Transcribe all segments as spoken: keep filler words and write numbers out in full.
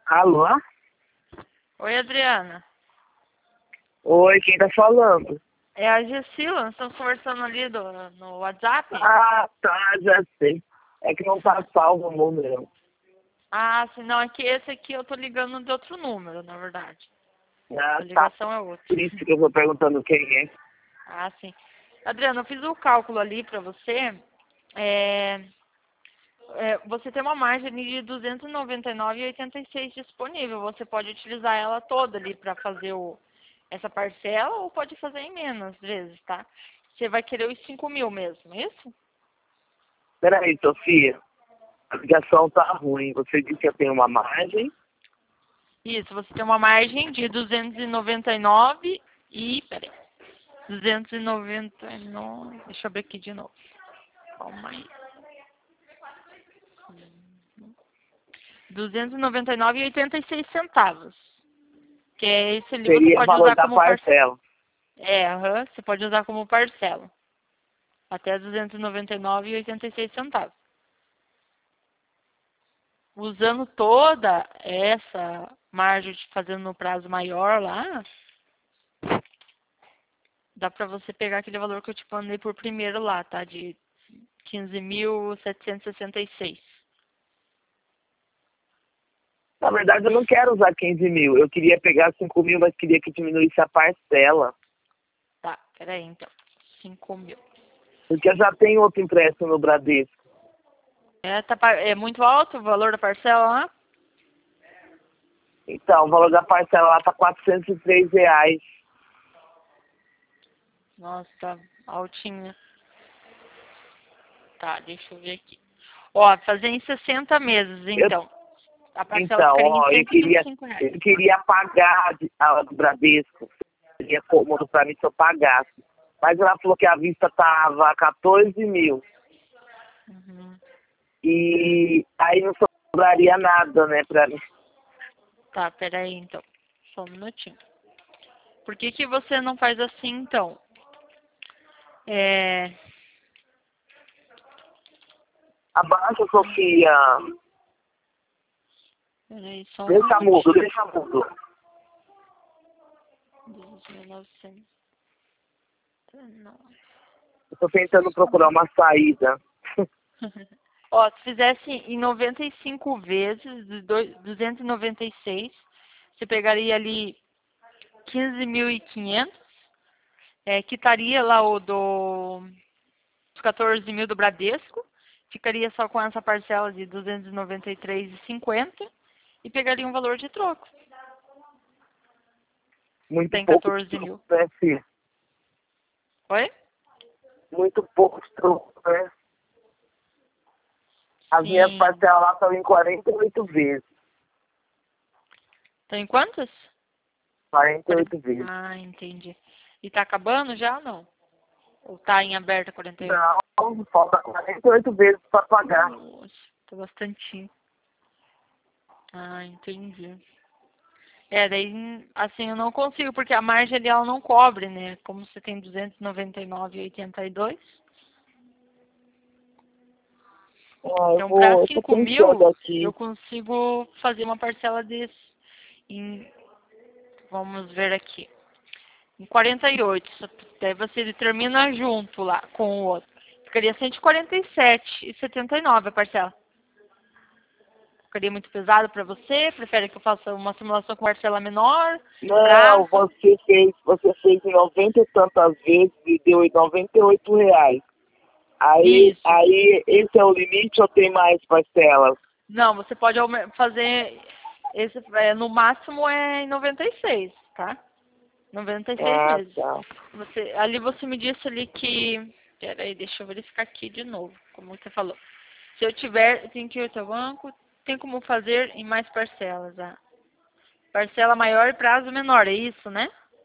Alô? Oi, Adriana. Oi, quem tá falando? É a Gessila, nós estamos conversando ali do, no WhatsApp. Ah, tá, já sei. É que não tá salvo o número. Ah, sim, não, é que esse aqui eu tô ligando de outro número, na verdade. Ah, A tá. ligação é outra. Por isso que eu vou perguntando quem é. Ah, sim. Adriana, eu fiz o cálculo ali pra você. É, é, você tem uma margem ali de duzentos e noventa e nove reais e oitenta e seis centavos disponível. Você pode utilizar ela toda ali pra fazer o, essa parcela ou pode fazer em menos vezes, tá? Você vai querer os cinco mil mesmo, é isso? Peraí, Sofia. A ligação tá ruim. Você disse que eu tenho uma margem. Isso, você tem uma margem de duzentos e noventa e nove e... Peraí. duzentos e noventa e nove... Deixa eu abrir aqui de novo. Calma aí. duzentos e noventa e nove reais e oitenta e seis centavos. Que é esse ali você Seria o pode valor usar da como parcela. parcela. É, aham, você pode usar como parcela. Até duzentos e noventa e nove reais e oitenta e seis centavos. Usando toda essa margem, fazendo no prazo maior lá, dá pra você pegar aquele valor que eu te mandei por primeiro lá, tá? De quinze mil setecentos e sessenta e seis. Na verdade, eu não quero usar quinze mil. Eu queria pegar cinco mil, mas queria que diminuísse a parcela. Tá, peraí então. cinco mil. Porque eu já tenho outro empréstimo no Bradesco. É, tá, pa- é muito alto o valor da parcela lá? Então, o valor da parcela lá tá quatrocentos e três reais. Nossa, tá altinha. Tá, deixa eu ver aqui. Ó, fazer em sessenta meses, Eu, então. A parcela então, ficaria em ó, eu cento e vinte e queria, cinco reais. eu queria pagar de- a do Bradesco. Seria cômodo para mim se eu pagasse. Mas ela falou que a vista tava quatorze mil. Uhum. E aí não sobraria nada, né, pra mim. Tá, peraí então. Só um minutinho. Por que que você não faz assim, então? É... Abaixa, Sofia. Peraí, só um Deixa mudo, minutinho. deixa mudo. doze mil e novecentos. Não. Eu tô tentando procurar uma saída. Ó, se fizesse em noventa e cinco vezes, de dois- duzentos e noventa e seis, você pegaria ali quinze mil e quinhentos, é, quitaria lá o do, os quatorze mil do Bradesco, ficaria só com essa parcela de duzentos e noventa e três reais e cinquenta e pegaria um valor de troco. Muito Tem pouco quatorze troco, mil. né, filho? Oi? Muito pouco troco, né? As minhas Sim. parcelas lá estão em quarenta e oito vezes. Tem quantas? quarenta e Quarenta. oito vezes. Ah, entendi. E tá acabando já ou não? Ou tá em aberta quarenta e oito? Não, falta quarenta e oito vezes para pagar. Nossa, tá bastante. Ah, entendi. É, daí, assim, eu não consigo, porque a margem ali, ela não cobre, né? Como você tem duzentos e noventa e nove reais e oitenta e dois. Ah, eu Então, para vou, eu tô cinco pensando mil, aqui. eu consigo fazer uma parcela desse em, vamos ver aqui, em quarenta e oito. Só- Daí você termina junto lá com o outro. Ficaria cento e quarenta e sete reais e setenta e nove a parcela. Ficaria muito pesado para você? Prefere que eu faça uma simulação com parcela menor? Não, Prazo? você fez, você fez em noventa e tantas vezes e deu em noventa e oito reais. Aí, Isso. aí, esse é o limite ou tem mais parcelas? Não, você pode aume- fazer esse, é, no máximo é em noventa e seis, tá? noventa e seis Ah, vezes. tá. Você, ali você me disse ali que, peraí, deixa eu verificar aqui de novo, como você falou. Se eu tiver, tem que ir ao banco, tem como fazer em mais parcelas, ah. Parcela maior e prazo menor, é isso, né?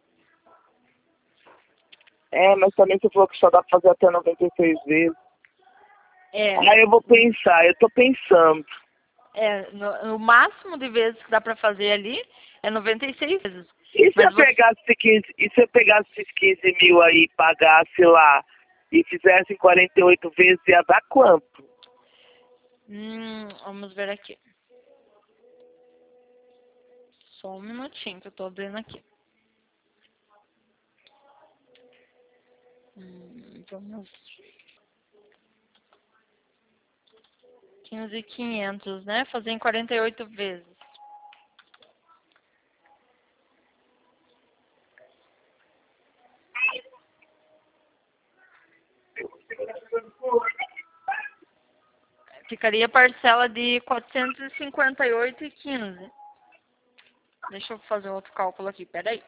É, mas também você falou que só dá pra fazer até noventa e seis vezes. É, Aí eu vou pensar, eu tô pensando. é no, o máximo de vezes que dá pra fazer ali é noventa e seis vezes. E se Mas eu você, pegasse quinze, e se eu pegasse esses quinze mil aí e pagasse lá e fizesse em quarenta e oito vezes, ia dar quanto? hum, vamos ver aqui. Só um minutinho que eu tô abrindo aqui. Hum, vamos... quinze mil e quinhentos, né? Fazer em quarenta e oito vezes. Ficaria parcela de quatrocentos e cinquenta e oito reais e quinze centavos. Deixa eu fazer outro cálculo aqui, peraí.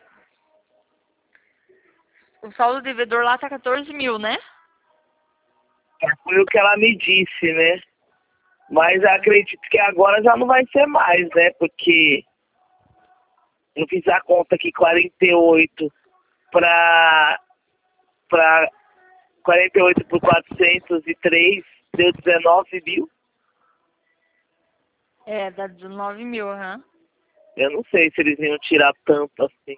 O saldo devedor lá tá quatorze mil, né? Foi o que ela me disse, né? Mas acredito que agora já não vai ser mais, né? Porque eu fiz a conta aqui, quarenta e oito para para quarenta e oito por quatrocentos e três, deu dezenove mil. É, dá dezenove mil, aham. Eu não sei se eles iam tirar tanto assim.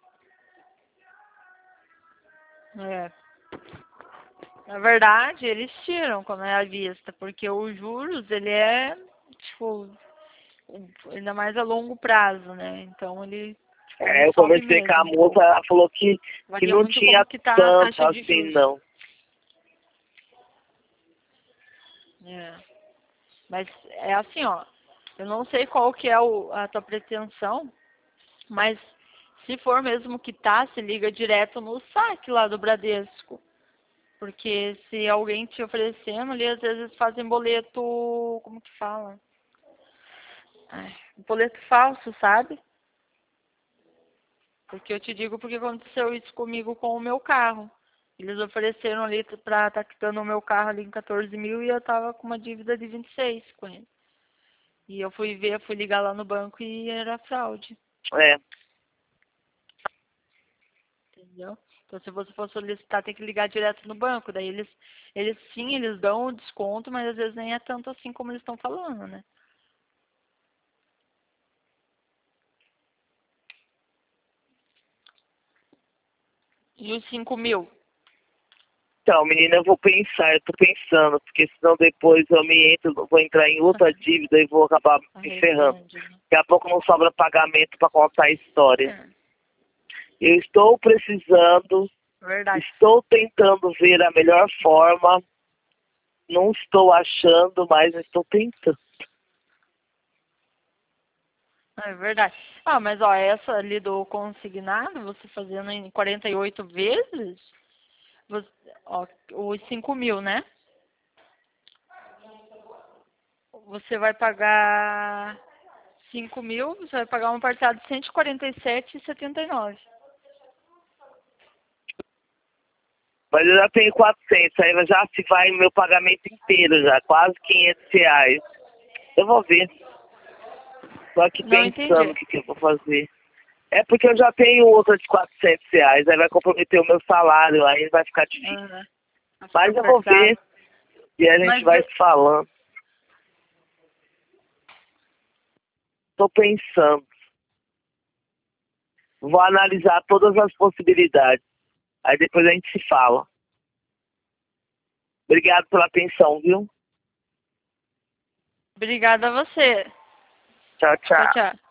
É. Na verdade, eles tiram quando é à vista, porque os juros, ele é, tipo, ainda mais a longo prazo, né? Então, ele, tipo, É, ele eu sobe conversei com mesmo a um moça, pouco. ela falou que, que Varia não muito tinha como que tá a tanto taxa de assim, juros. não. É. Mas é assim, ó, eu não sei qual que é o, a tua pretensão, mas se for mesmo quitar, se liga direto no saque lá do Bradesco. Porque se alguém te oferecendo ali, às vezes fazem boleto, como que fala? Ai, boleto falso, sabe? Porque eu te digo porque aconteceu isso comigo com o meu carro. Eles ofereceram ali pra estar quitando o meu carro ali em quatorze mil e eu tava com uma dívida de vinte e seis com ele. E eu fui ver, fui ligar lá no banco e era fraude. É, Entendeu? Então, se você for solicitar, tem que ligar direto no banco. Daí eles, eles sim, eles dão o desconto, mas às vezes nem é tanto assim como eles estão falando, né? E os cinco mil? então, menina, eu vou pensar, eu tô pensando, porque senão depois eu me entro, vou entrar em outra dívida e vou acabar me ferrando. Arrepende, né? Daqui a pouco não sobra pagamento para contar a história. É, Eu estou precisando, verdade. estou tentando ver a melhor forma, não estou achando, mas estou tentando. É verdade. Ah, mas ó, essa ali do consignado, você fazendo em quarenta e oito vezes, você, ó, os cinco mil, né? Você vai pagar cinco mil, você vai pagar uma parcela de cento e quarenta e sete reais e setenta e nove. Mas eu já tenho quatrocentos, aí já se vai o meu pagamento inteiro já, quase quinhentos reais. Eu vou ver. Tô aqui Não pensando entendi. o que, que eu vou fazer. É porque eu já tenho outra de quatrocentos reais, aí vai comprometer o meu salário, aí vai ficar difícil. Uhum. Vai ficar Mas eu vou pesado. ver e a gente Mas vai vê- se falando. Tô pensando. Vou analisar todas as possibilidades. Aí depois a gente se fala. Obrigado pela atenção, viu? obrigada a você. Tchau, Tchau, tchau. tchau.